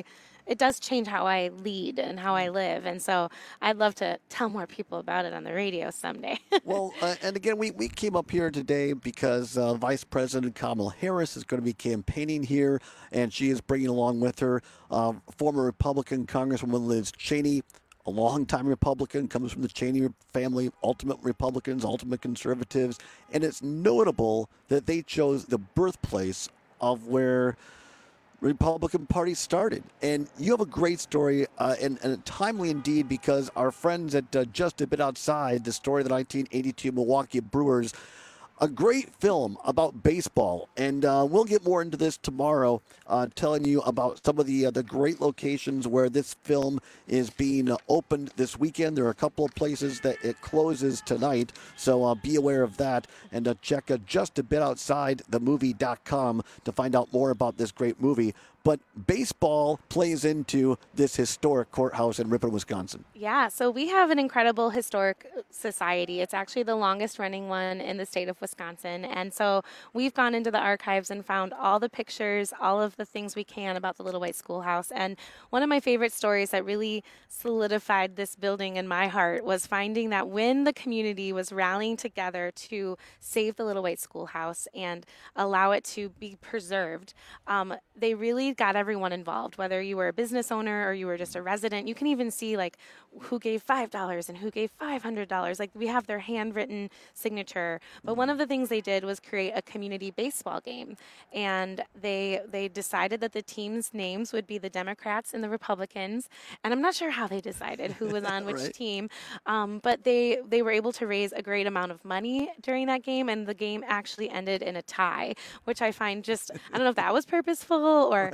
it does change how I lead and how I live. And so I'd love to tell more people about it on the radio someday. Well, and again, we came up here today because Vice President Kamala Harris is going to be campaigning here, and she is bringing along with her former Republican Congresswoman Liz Cheney, a longtime Republican, comes from the Cheney family, ultimate Republicans, ultimate conservatives. And it's notable that they chose the birthplace of where Republican Party started. And you have a great story and timely indeed, because our friends at Just a Bit Outside, the story of the 1982 Milwaukee Brewers, a great film about baseball. And we'll get more into this tomorrow, telling you about some of the great locations where this film is being opened this weekend. There are a couple of places that it closes tonight, so be aware of that. And check Just a Bit Outside themovie.com to find out more about this great movie. But baseball plays into this historic courthouse in Ripon, Wisconsin. Yeah, so we have an incredible historic society. It's actually the longest running one in the state of Wisconsin. And so we've gone into the archives and found all the pictures, all of the things we can about the Little White Schoolhouse. And one of my favorite stories that really solidified this building in my heart was finding that when the community was rallying together to save the Little White Schoolhouse and allow it to be preserved, they really got everyone involved, whether you were a business owner or you were just a resident. You can even see like who gave $5 and who gave $500. Like we have their handwritten signature. But one of the things they did was create a community baseball game. And they decided that the team's names would be the Democrats and the Republicans. And I'm not sure how they decided who was on which Right. team. But they were able to raise a great amount of money during that game. And the game actually ended in a tie, which I find just, I don't know if that was purposeful or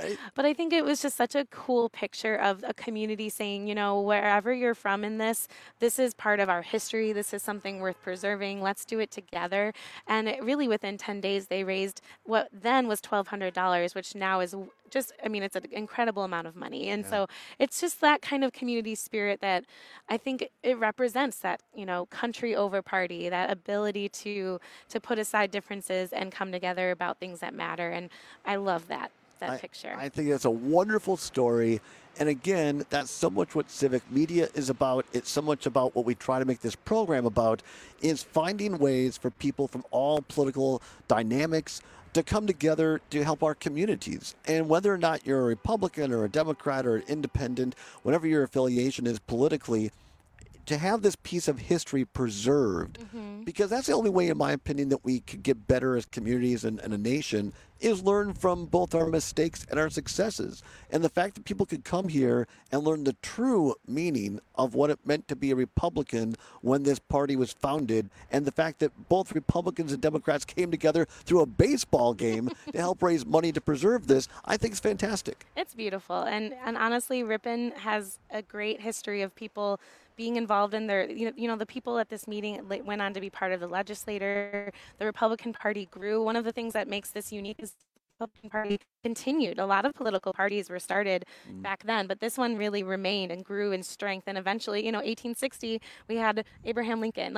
But I think it was just such a cool picture of a community saying, you know, wherever you're from in this is part of our history. This is something worth preserving. Let's do it together. And it really, within 10 days, they raised what then was $1,200, which now is just, I mean, it's an incredible amount of money. And so it's just that kind of community spirit that I think it represents, that, you know, country over party, that ability to put aside differences and come together about things that matter. And I love that picture. I think that's a wonderful story. And again, that's so much what civic media is about. It's so much about what we try to make this program about, is finding ways for people from all political dynamics to come together to help our communities. And whether or not you're a Republican or a Democrat or an independent, whatever your affiliation is politically, to have this piece of history preserved, because that's the only way, in my opinion, that we could get better as communities and a nation, is learn from both our mistakes and our successes. And the fact that people could come here and learn the true meaning of what it meant to be a Republican when this party was founded, and the fact that both Republicans and Democrats came together through a baseball game to help raise money to preserve this, I think is fantastic. It's beautiful. And honestly, Ripon has a great history of people being involved in their, you know, the people at this meeting went on to be part of the legislature. The Republican Party grew. One of the things that makes this unique is the Republican Party continued. A lot of political parties were started back then, but this one really remained and grew in strength. And eventually, you know, 1860, we had Abraham Lincoln.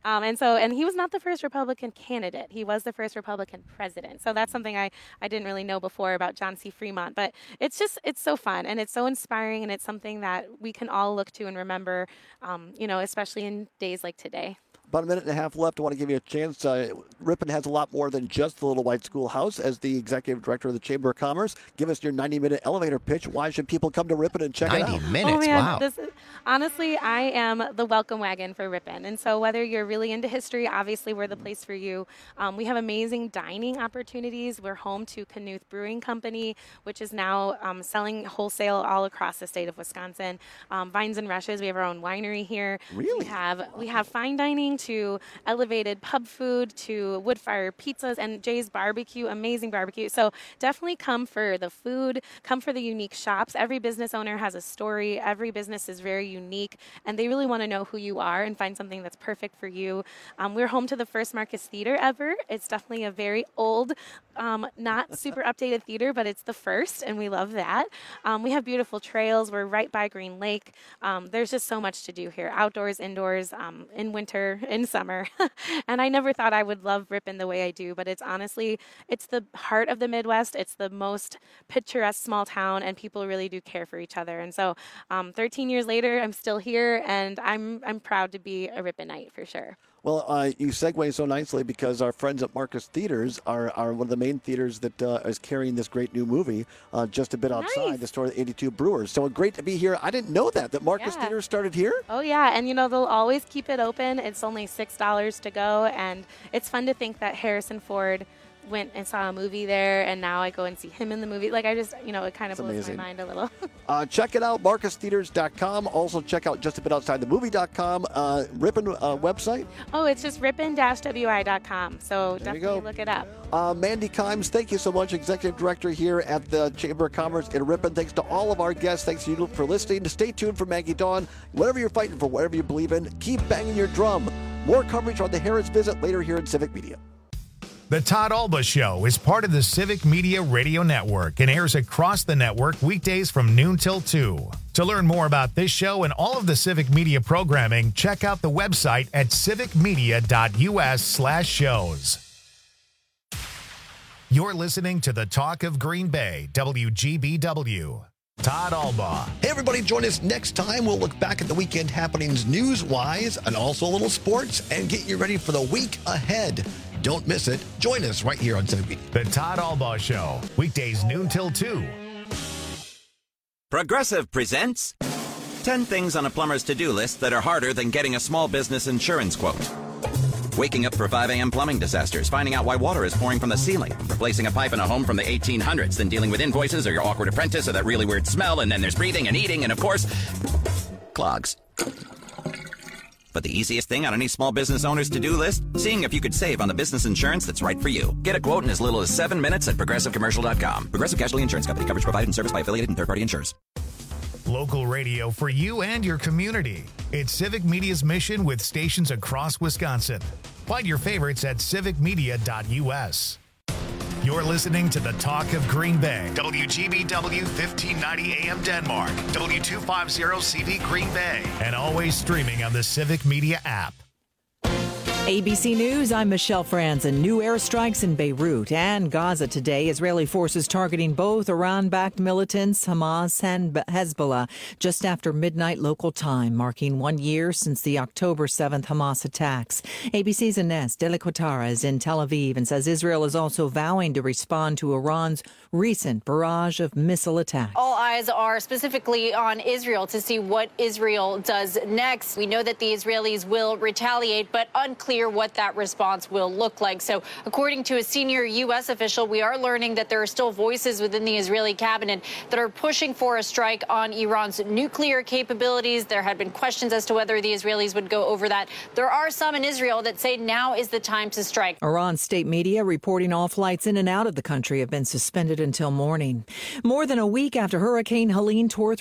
And he was not the first Republican candidate. He was the first Republican president. So that's something I didn't really know before about John C. Fremont. But it's so fun, and it's so inspiring, and it's something that we can all look to and remember, you know, especially in days like today. About a minute and a half left. I want to give you a chance. Ripon has a lot more than just the Little White Schoolhouse. As the executive director of the Chamber of Commerce, give us your 90-minute elevator pitch. Why should people come to Ripon and check it out? 90 minutes, oh, man, wow. Honestly, I am the welcome wagon for Ripon. And so whether you're really into history, obviously we're the place for you. We have amazing dining opportunities. We're home to Knuth Brewing Company, which is now selling wholesale all across the state of Wisconsin. Vines and Rushes, we have our own winery here. Really? We have fine dining, to elevated pub food, to wood-fired pizzas, and Jay's Barbecue, amazing barbecue. So definitely come for the food, come for the unique shops. Every business owner has a story. Every business is very unique, and they really want to know who you are and find something that's perfect for you. We're home to the first Marcus Theater ever. It's definitely a very old, not super updated theater, but it's the first, and we love that. We have beautiful trails. We're right by Green Lake. There's just so much to do here, outdoors, indoors, in winter, in summer. And I never thought I would love Ripon the way I do, but it's honestly, it's the heart of the Midwest. It's the most picturesque small town, and people really do care for each other. And so 13 years later, I'm still here, and I'm proud to be a Riponite for sure. Well, you segue so nicely, because our friends at Marcus Theaters are one of the main theaters that is carrying this great new movie just a bit outside, the story of the 82 Brewers. So great to be here. I didn't know that Marcus Theaters started here. Oh, yeah. And, you know, they'll always keep it open. It's only $6 to go. And it's fun to think that Harrison Ford went and saw a movie there, and now I go and see him in the movie. Like, I just, you know, it kind of blows my mind a little. Check it out, marcustheaters.com. Also check out just a bit outside the movie.com. Ripon website? Oh, it's just ripon-wi.com. So definitely look it up. Mandy Kimes, thank you so much, Executive Director here at the Chamber of Commerce in Ripon. Thanks to all of our guests. Thanks to you for listening. Stay tuned for Maggie Dawn. Whatever you're fighting for, whatever you believe in, keep banging your drum. More coverage on the Harris Visit later here in Civic Media. The Todd Alba Show is part of the Civic Media Radio Network and airs across the network weekdays from noon till 2. To learn more about this show and all of the Civic Media programming, check out the website at civicmedia.us/shows. You're listening to the Talk of Green Bay, WGBW. Todd Alba. Hey, everybody, join us next time. We'll look back at the weekend happenings news-wise and also a little sports and get you ready for the week ahead. Don't miss it. Join us right here on Civic Media. The Todd Alba Show, weekdays noon till 2. Progressive presents 10 things on a plumber's to-do list that are harder than getting a small business insurance quote. Waking up for 5 a.m. plumbing disasters, finding out why water is pouring from the ceiling, replacing a pipe in a home from the 1800s, then dealing with invoices or your awkward apprentice or that really weird smell, and then there's breathing and eating and, of course, clogs. But the easiest thing on any small business owner's to-do list? Seeing if you could save on the business insurance that's right for you. Get a quote in as little as 7 minutes at ProgressiveCommercial.com. Progressive Casualty Insurance Company. Coverage provided and serviced by affiliated and third-party insurers. Local radio for you and your community. It's Civic Media's mission with stations across Wisconsin. Find your favorites at civicmedia.us. You're listening to the Talk of Green Bay. WGBW 1590 AM Denmark. W250 CV Green Bay. And always streaming on the Civic Media app. ABC News, I'm Michelle Franzen. New airstrikes in Beirut and Gaza today. Israeli forces targeting both Iran-backed militants, Hamas and Hezbollah, just after midnight local time, marking 1 year since the October 7th Hamas attacks. ABC's Ines Delaquatara is in Tel Aviv and says Israel is also vowing to respond to Iran's recent barrage of missile attacks. All eyes are specifically on Israel to see what Israel does next. We know that the Israelis will retaliate, but unclear what that response will look like. So according to a senior U.S. official, we are learning that there are still voices within the Israeli cabinet that are pushing for a strike on Iran's nuclear capabilities. There had been questions as to whether the Israelis would go over that. There are some in Israel that say now is the time to strike. Iran state media reporting all flights in and out of the country have been suspended until morning. More than a week after Hurricane Helene tore